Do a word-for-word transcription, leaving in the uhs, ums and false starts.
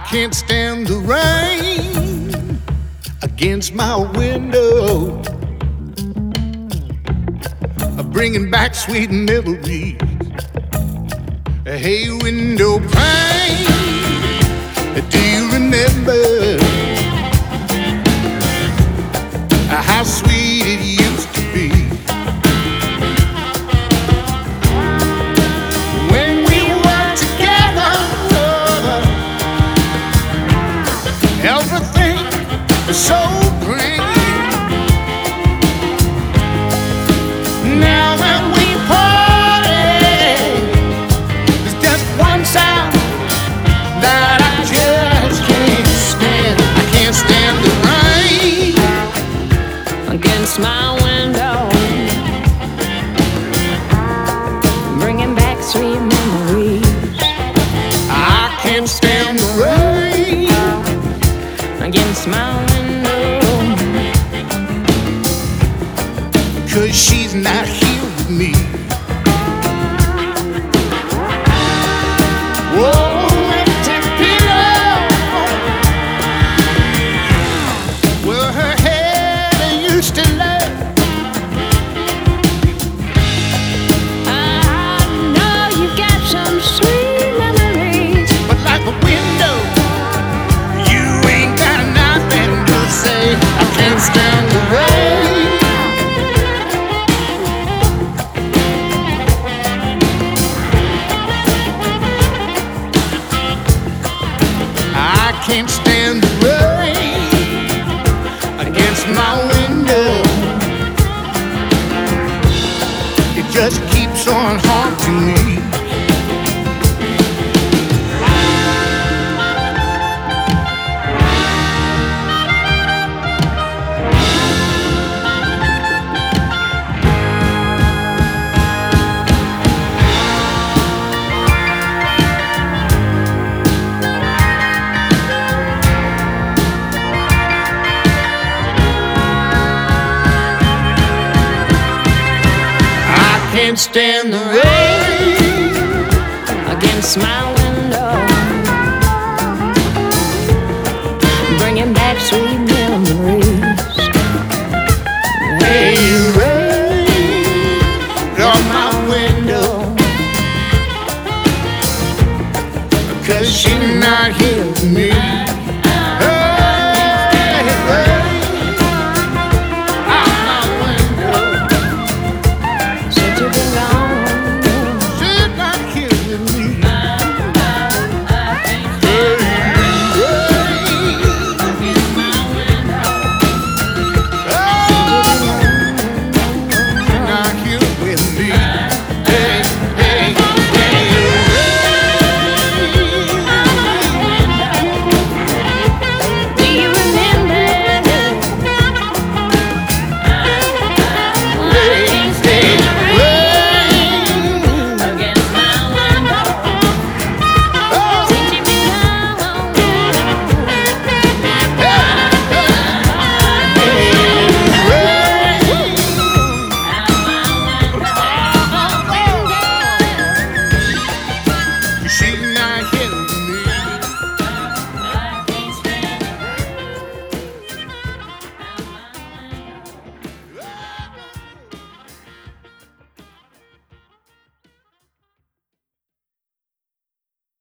can't stand the rain against my window, bringing back sweet memories. Hey, window pane, do you remember how sweet it used to be? When we were together, everything was so green. Now that we party, there's just one sound that I just can't stand. I can't stand the rain against my window, bringing back sweet memories. I can't stand the rain against my window, 'cause she's not here with me. Whoa, empty pillow. Well, her head I used to love. I know you got some sweet memories, But like a window, you ain't got nothing to say. I can't stand the rain. I can't stand the rain against my window. It just keeps on haunting me. I can't stand the rain against my